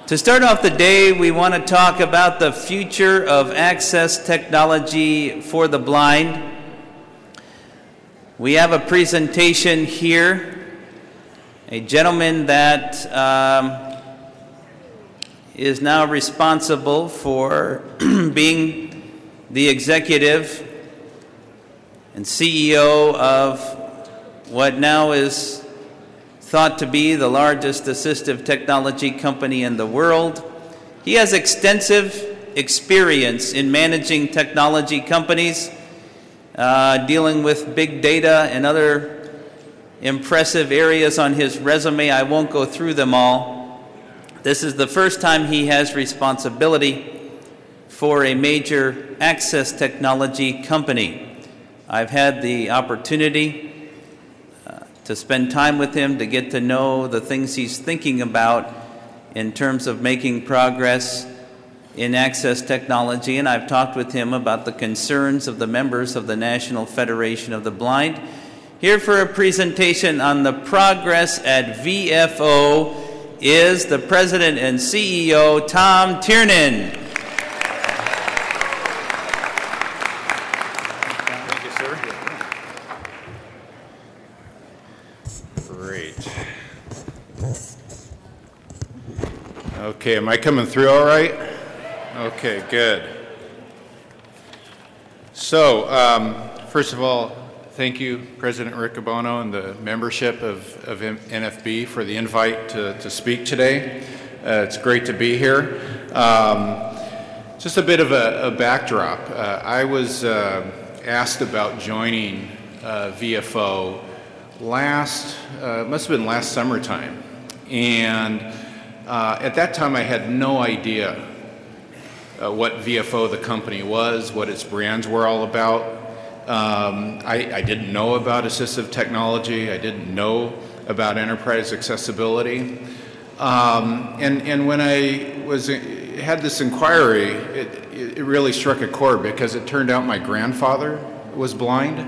To start off the day, we want to talk about the future of access technology for the blind. We have a presentation here, a gentleman that is now responsible for being the executive and CEO of what now is thought to be the largest assistive technology company in the world. He has extensive experience in managing technology companies, dealing with big data and other impressive areas on his resume. I won't go through them all. This is the first time he has responsibility for a major access technology company. I've had the opportunity to spend time with him, to get to know the things he's thinking about in terms of making progress in access technology, and I've talked with him about the concerns of the members of the National Federation of the Blind. Here for a presentation on the progress at VFO is the President and CEO, Tom Tiernan. Okay, am I coming through all right? Okay, good. So, first of all, thank you, President Riccobono and the membership of NFB for the invite to speak today. It's great to be here. Just a bit of a backdrop. I was asked about joining VFO must have been last summertime. And at that time, I had no idea what VFO, the company, was, what its brands were all about. I didn't know about assistive technology. I didn't know about enterprise accessibility. And when I had this inquiry, it really struck a chord because it turned out my grandfather was blind.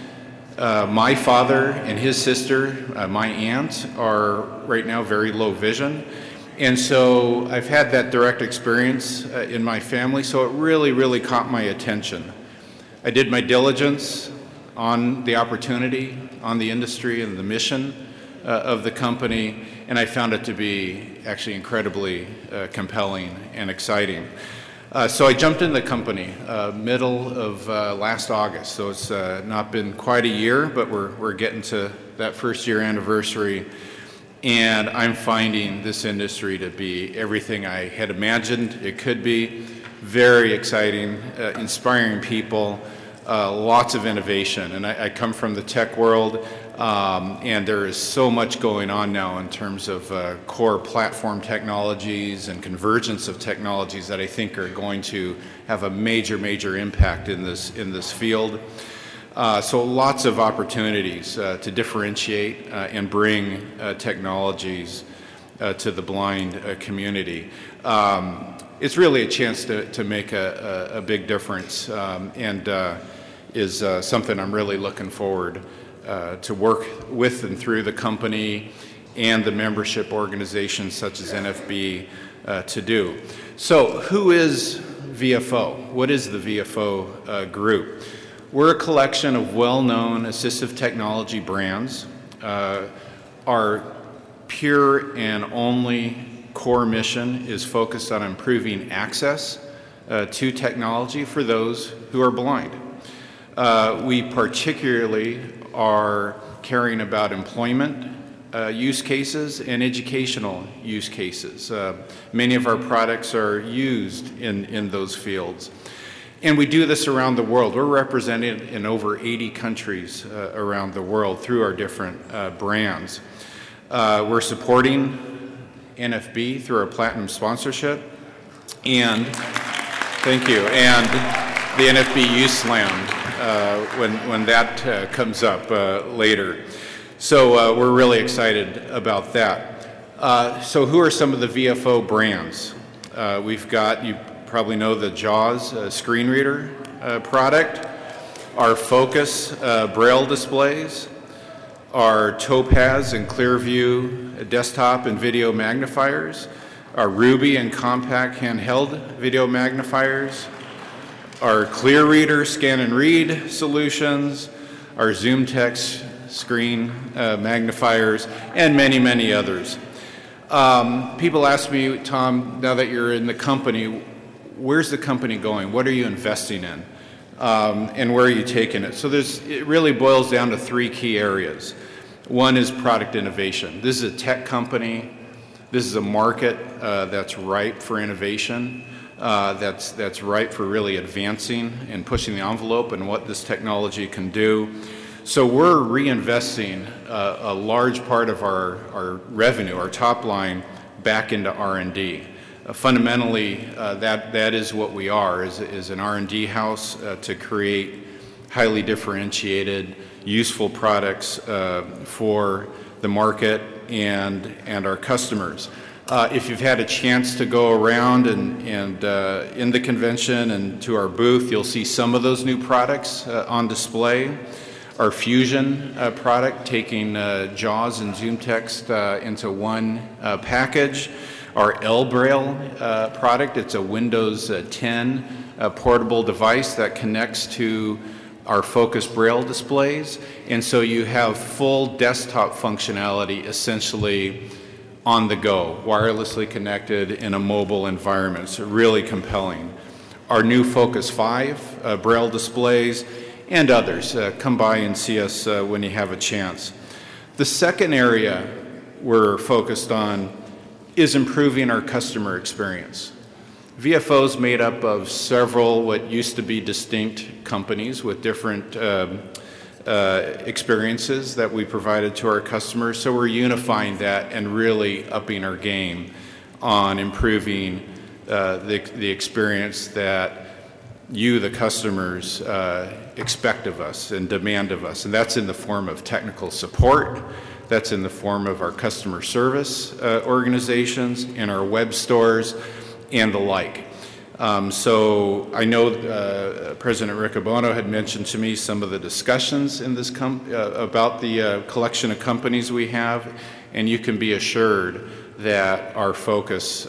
My father and his sister, my aunt, are right now very low vision. And so I've had that direct experience in my family, so it really, really caught my attention. I did my diligence on the opportunity, on the industry and the mission of the company, and I found it to be actually incredibly compelling and exciting. So I jumped in the company middle of last August, so it's not been quite a year, but we're getting to that first year anniversary. And I'm finding this industry to be everything I had imagined it could be. Very exciting, inspiring people, lots of innovation. And I come from the tech world, and there is so much going on now in terms of core platform technologies and convergence of technologies that I think are going to have a major, major impact in this field. So lots of opportunities to differentiate and bring technologies to the blind community. It's really a chance to make a big difference and is something I'm really looking forward to work with and through the company and the membership organizations such as NFB to do. So who is VFO? What is the VFO group? We're a collection of well-known assistive technology brands. Our pure and only core mission is focused on improving access to technology for those who are blind. We particularly are caring about employment use cases and educational use cases. Many of our products are used in those fields. And we do this around the world. We're represented in over 80 countries around the world through our different brands. We're supporting NFB through our Platinum sponsorship, and thank you, and the NFB Youth Slam when that comes up later. So we're really excited about that. So who are some of the VFO brands? We've got, you probably know the JAWS screen reader product, our Focus Braille displays, our Topaz and Clearview desktop and video magnifiers, our Ruby and compact handheld video magnifiers, our Clear Reader scan and read solutions, our ZoomText screen magnifiers, and many, many others. People ask me, Tom, now that you're in the company, where's the company going? What are you investing in? And where are you taking it? So it really boils down to three key areas. One is product innovation. This is a tech company. This is a market that's ripe for innovation, that's ripe for really advancing and pushing the envelope and what this technology can do. So we're reinvesting a large part of our revenue, our top line, back into R&D. Fundamentally, that is what we are, is an R&D house to create highly differentiated, useful products for the market and our customers. If you've had a chance to go around and in the convention and to our booth, you'll see some of those new products on display. Our Fusion product, taking JAWS and ZoomText into one package. Our L-Braille product, it's a Windows 10 portable device that connects to our Focus Braille displays, and so you have full desktop functionality essentially on the go, wirelessly connected in a mobile environment. So really compelling. Our new Focus 5 Braille displays and others. Come by and see us when you have a chance. The second area we're focused on is improving our customer experience. VFO is made up of several what used to be distinct companies with different experiences that we provided to our customers. So we're unifying that and really upping our game on improving the experience that you, the customers, expect of us and demand of us. And that's in the form of technical support. That's in the form of our customer service organizations and our web stores and the like. So I know President Riccobono had mentioned to me some of the discussions in this about the collection of companies we have, and you can be assured that our focus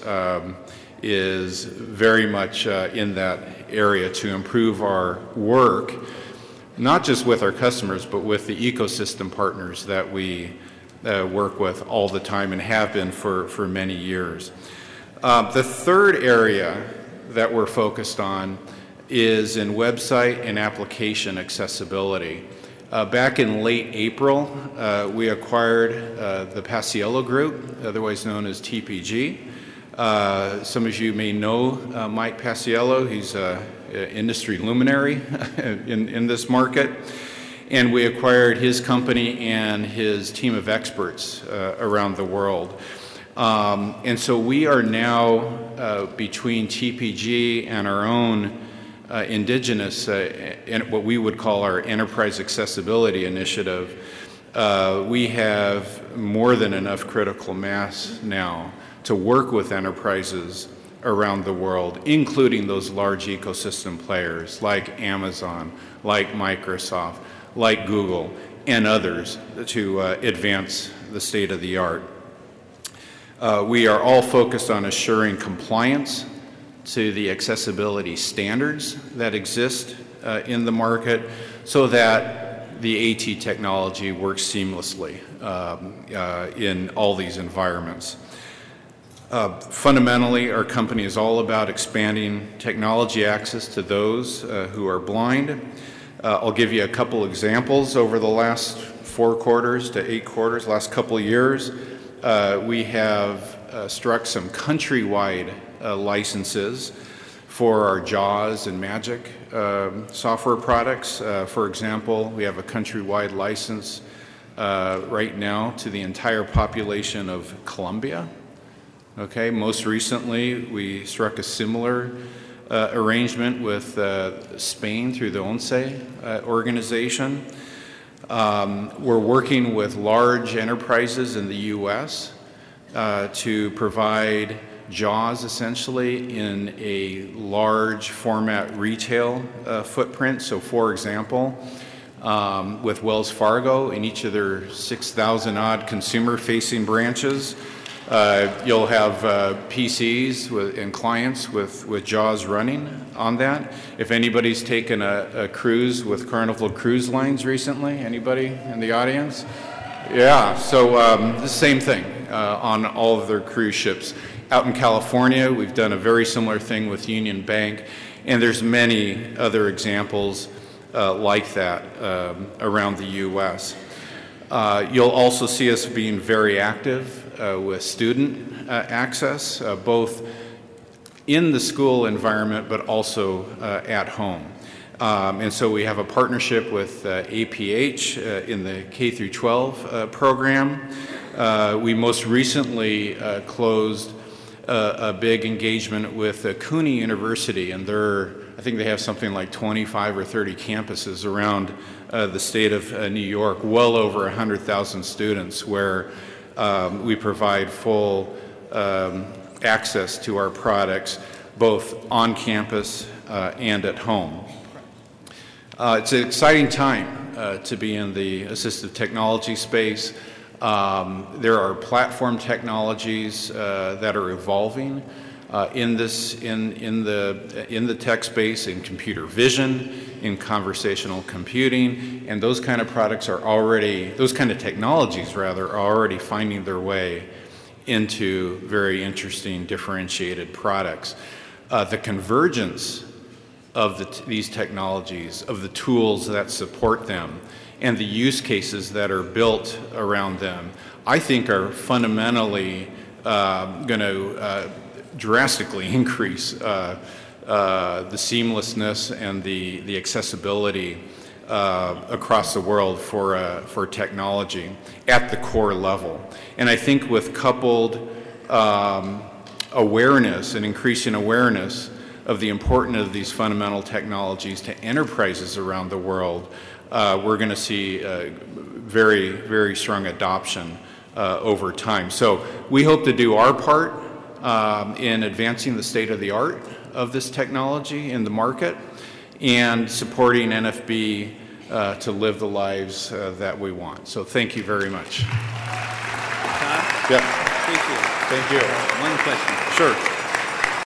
is very much in that area to improve our work, not just with our customers, but with the ecosystem partners that we work with all the time and have been for many years. The third area that we're focused on is in website and application accessibility. Back in late April, we acquired the Paciello Group, otherwise known as TPG. Some of you may know Mike Paciello. He's an industry luminary in this market. And we acquired his company and his team of experts around the world. And so we are now, between TPG and our own indigenous, what we would call our Enterprise Accessibility Initiative, we have more than enough critical mass now to work with enterprises around the world, including those large ecosystem players like Amazon, like Microsoft, like Google, and others to advance the state of the art. We are all focused on assuring compliance to the accessibility standards that exist in the market so that the AT technology works seamlessly in all these environments. Fundamentally, our company is all about expanding technology access to those who are blind. I'll give you a couple examples. Over the last 4 quarters to 8 quarters, last couple of years, we have struck some countrywide licenses for our JAWS and Magic software products. For example, we have a countrywide license right now to the entire population of Colombia. Okay, most recently we struck a similar arrangement with Spain through the ONCE organization. We're working with large enterprises in the U.S. To provide JAWS essentially in a large format retail footprint. So for example, with Wells Fargo in each of their 6,000 odd consumer facing branches, You'll have PCs and clients with JAWS running on that. If anybody's taken a cruise with Carnival Cruise Lines recently, anybody in the audience? Yeah, so the same thing on all of their cruise ships. Out in California, we've done a very similar thing with Union Bank, and there's many other examples like that around the U.S. You'll also see us being very active with student access, both in the school environment but also at home. And so we have a partnership with APH in the K through 12 program. We most recently closed a big engagement with CUNY University, and I think they have something like 25 or 30 campuses around the state of New York, well over 100,000 students, where we provide full access to our products, both on campus and at home. It's an exciting time to be in the assistive technology space. There are platform technologies that are evolving in the tech space, in computer vision, in conversational computing, and those kind of technologies are already finding their way into very interesting differentiated products. The convergence of these technologies, of the tools that support them, and the use cases that are built around them, I think are fundamentally going to drastically increase the seamlessness and the accessibility across the world for technology at the core level. And I think with coupled awareness and increasing awareness of the importance of these fundamental technologies to enterprises around the world, we're going to see very, very strong adoption over time. So we hope to do our part in advancing the state of the art of this technology in the market and supporting NFB to live the lives that we want. So thank you very much. Todd? Yep. Appreciate it. Thank you. One question. Sure.